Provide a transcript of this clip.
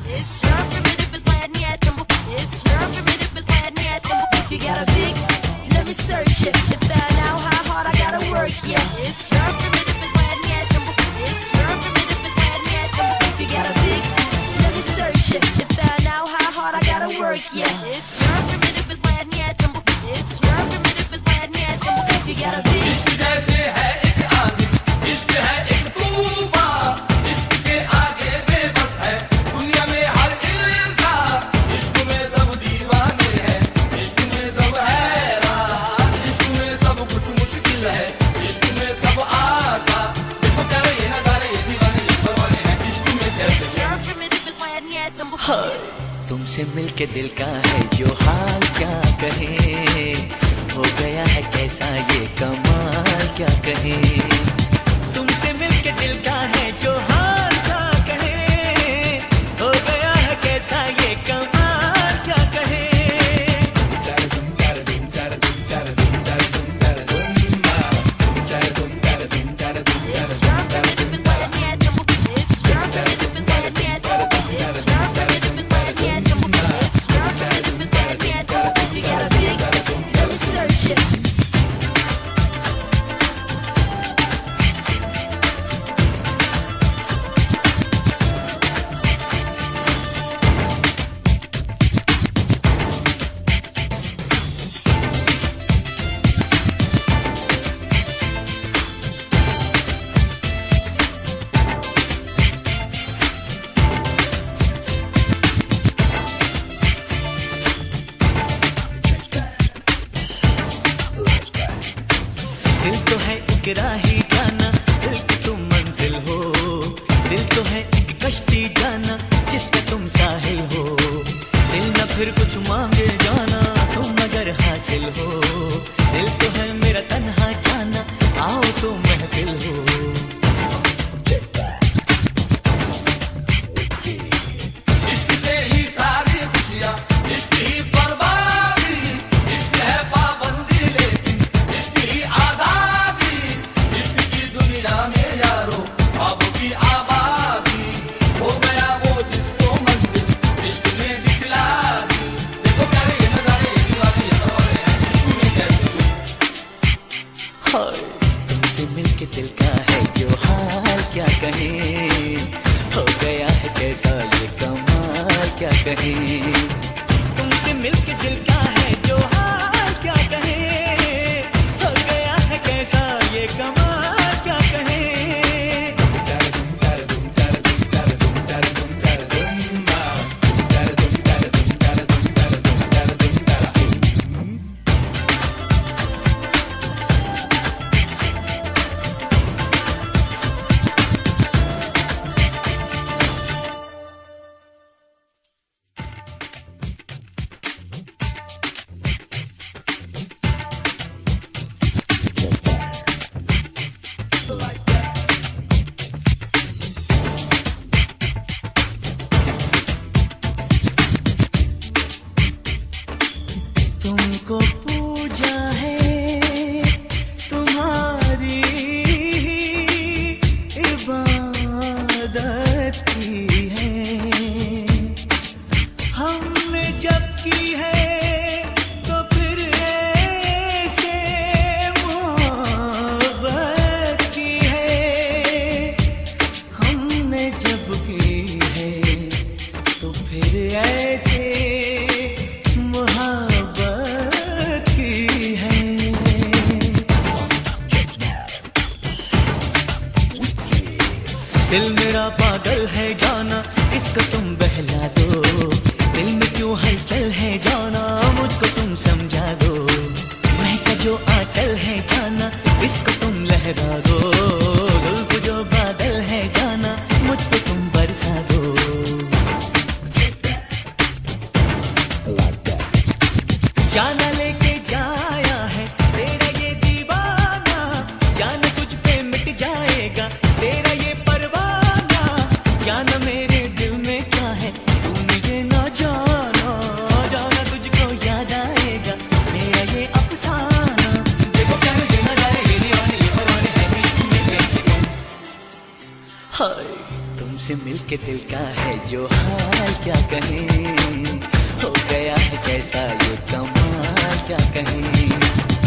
It's your primitive plan, yeah, tumble. It's your primitive plan, yeah, tumble. If you got a big, let me search it. To find out how hard I gotta work, yeah. It's your primitive plan, yeah, tumble. It's your primitive plan, yeah, tumble. If you got a big, let me search it. To find out how hard I gotta work, yeah. It's your primitive plan, yeah, tumble. It's your primitive plan, yeah, tumble. If you got a big. इश्क जैसे है एक आदमी, इश्क है एक तूफान, इश्क के आगे बेबस है दुनिया में हर इंसान, इश्क में सब दीवाने हैं, इश्क में सब हैरान, इश्क में सब कुछ मुश्किल है, इश्क में सब आसान, देखो प्यारे ये नजारे ये दीवाने ये परवाने हैं, इश्क में कैसे हाँ, तुमसे मिलके दिल का है जो हाल क्या कहे, हो गया है कैसा ये कमाल क्या कहे, तुमसे मिलके दिल का है जो हाल क्या कहे, हो गया है कैसा ये कमाल क्या कहे। दिल तो है एक राही जाना, दिल की तुम मंजिल हो, दिल तो है एक कश्ती जाना, जिसका तुम साहिल हो, दिल न फिर कुछ मांगे जाना, तुम अगर हासिल हो, दिल तो है मेरा तन्हा जाना, आओ तो महफिल हो। इश्क से ही सारी खुशियाँ, इश्क ही बर्बादी, इश्क है पाबंदी लेकिन इश्क ही आजादी, इश्क की दुनिया में यारो अब की आबादी, हो गया वो जिसको मंजिल इश्क ने दिखला दी, देखो प्यारे ये नजारे ये दीवाने ये परवाने हैं, इश्क में कैसे हाय, तुमसे मिलके दिल का है जो हाल क्या कहे, हो गया है कैसा ये कमाल क्या कहे, तुमसे मिलके दिल का है जो हाल क्या कहे, हो गया है कैसा ये कमाल क्या कहे। तुमको पूजा है तुम्हारी इबादत की है, हमने जब की है तो फिर ऐसे मोहब्बत की है, हमने जब की है तो फिर ऐसे दिल मेरा पागल है जाना, इसको तुम बहला दो, दिल में क्यों हलचल है जाना, मुझको तुम समझा दो, महका जो आंचल है जाना, इसको तुम लहरा दो, जुल्फ जो बादल है जाना, मुझको तुम बरसा दो। जाना लेके जाया है तेरा ये दीवाना, जाना तुझ पे मिट जाएगा तेरा ये परवाना, जाना मेरे दिल में क्या है तू मुझे ना जाना, जाना तुझको याद आएगा मेरा ये अफसाना, देखो क्या ये नजारे ये दीवाने ये परवाने हैं, इश्क में कैसे हाय, तुमसे तुझसे मिलके दिल का है जो हाल क्या कहें, हो गया है कैसा ये कमाल क्या कहें।